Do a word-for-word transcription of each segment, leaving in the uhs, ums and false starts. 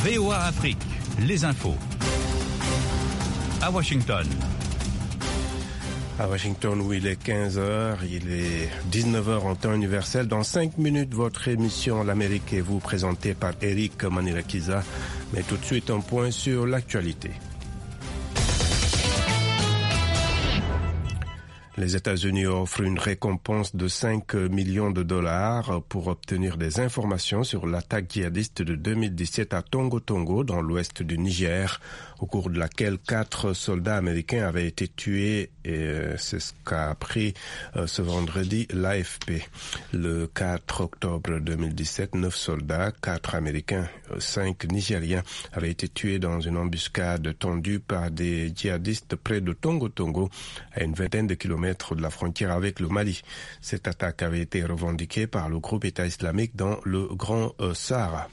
V O A Afrique, les infos. À Washington. À Washington, où il est quinze heures, il est dix-neuf heures en temps universel. Dans cinq minutes, votre émission L'Amérique est vous présentée par Eric Manirakiza. Mais tout de suite, un point sur l'actualité. Les États-Unis offrent une récompense de cinq millions de dollars pour obtenir des informations sur l'attaque djihadiste de deux mille dix-sept à Tongo Tongo, dans l'ouest du Niger, au cours de laquelle quatre soldats américains avaient été tués, et c'est ce qu'a appris euh, ce vendredi l'A F P. Le quatre octobre deux mille dix-sept, neuf soldats, quatre américains, cinq nigériens, avaient été tués dans une embuscade tendue par des djihadistes près de Tongo Tongo, à une vingtaine de kilomètres de la frontière avec le Mali. Cette attaque avait été revendiquée par le groupe État islamique dans le Grand euh, Sahara.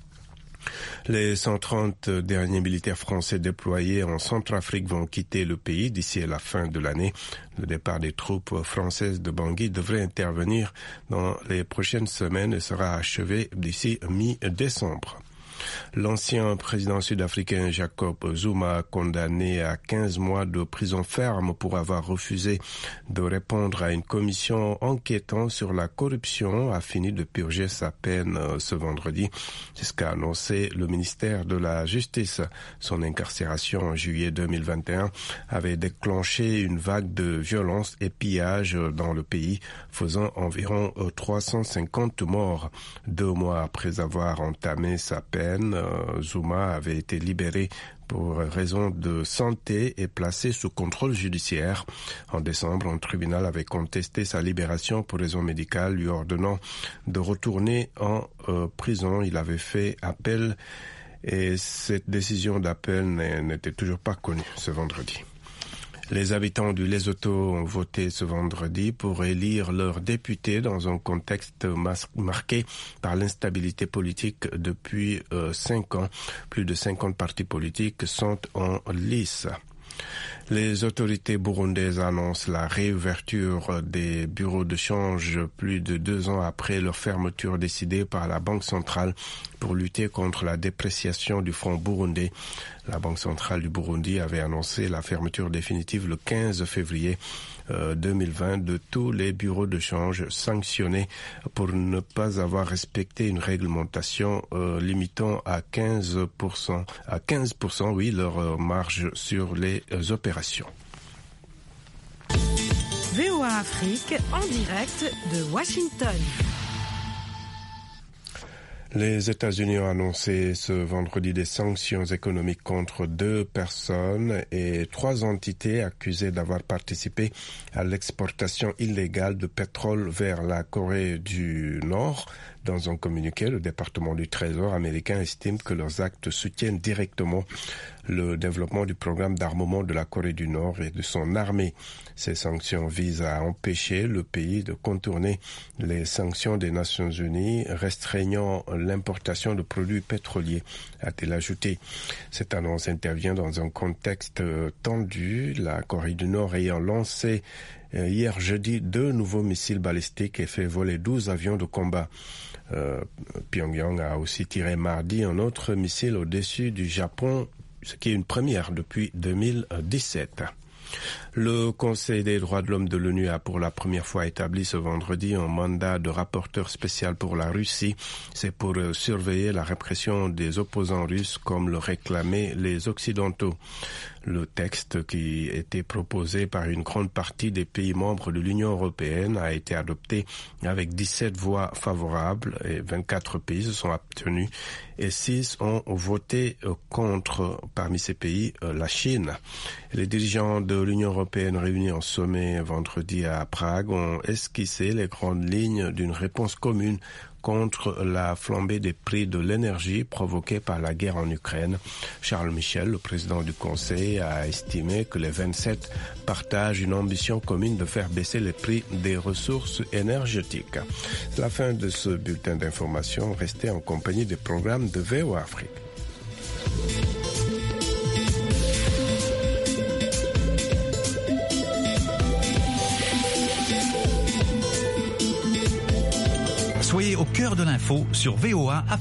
Les cent trente derniers militaires français déployés en Centrafrique vont quitter le pays d'ici à la fin de l'année. Le départ des troupes françaises de Bangui devrait intervenir dans les prochaines semaines et sera achevé d'ici mi-décembre. L'ancien président sud-africain Jacob Zuma, condamné à quinze mois de prison ferme pour avoir refusé de répondre à une commission enquêtant sur la corruption, a fini de purger sa peine ce vendredi. C'est ce qu'a annoncé le ministère de la Justice. Son incarcération en juillet deux mille vingt et un avait déclenché une vague de violence et pillage dans le pays, faisant environ trois cent cinquante morts. Deux mois après avoir entamé sa peine, Zuma avait été libéré pour raison de santé et placé sous contrôle judiciaire. En décembre, un tribunal avait contesté sa libération pour raison médicale, lui ordonnant de retourner en euh, prison. Il avait fait appel et cette décision d'appel n'était toujours pas connue ce vendredi. Les habitants du Lesotho ont voté ce vendredi pour élire leurs députés dans un contexte marqué par l'instabilité politique depuis euh, cinq ans. Plus de cinquante partis politiques sont en lice. Les autorités burundaises annoncent la réouverture des bureaux de change plus de deux ans après leur fermeture décidée par la Banque centrale pour lutter contre la dépréciation du franc burundais. La Banque centrale du Burundi avait annoncé la fermeture définitive le quinze février deux mille vingt de tous les bureaux de change sanctionnés pour ne pas avoir respecté une réglementation euh, limitant à quinze pour cent, à quinze pour cent, oui, leur marge sur les euh, opérations. V O A Afrique en direct de Washington. Les États-Unis ont annoncé ce vendredi des sanctions économiques contre deux personnes et trois entités accusées d'avoir participé à l'exportation illégale de pétrole vers la Corée du Nord. Dans un communiqué, le département du Trésor américain estime que leurs actes soutiennent directement le développement du programme d'armement de la Corée du Nord et de son armée. Ces sanctions visent à empêcher le pays de contourner les sanctions des Nations Unies restreignant l'importation de produits pétroliers, a-t-il ajouté. Cette annonce intervient dans un contexte tendu, la Corée du Nord ayant lancé hier jeudi deux nouveaux missiles balistiques et fait voler douze avions de combat. Euh, Pyongyang a aussi tiré mardi un autre missile au-dessus du Japon, ce qui est une première depuis deux mille dix-sept. Le Conseil des droits de l'homme de l'ONU a pour la première fois établi ce vendredi un mandat de rapporteur spécial pour la Russie. C'est pour surveiller la répression des opposants russes comme le réclamaient les Occidentaux. Le texte qui était proposé par une grande partie des pays membres de l'Union européenne a été adopté avec dix-sept voix favorables et vingt-quatre pays se sont abstenus et six ont voté contre. Parmi ces pays, la Chine. Les dirigeants de l'Union européenne réunis en sommet vendredi à Prague ont esquissé les grandes lignes d'une réponse commune contre la flambée des prix de l'énergie provoquée par la guerre en Ukraine. Charles Michel, le président du Conseil, a estimé que les vingt-sept partagent une ambition commune de faire baisser les prix des ressources énergétiques. C'est la fin de ce bulletin d'information. Restez en compagnie des programmes de V O A Afrique. Soyez au cœur de l'info sur V O A Afrique.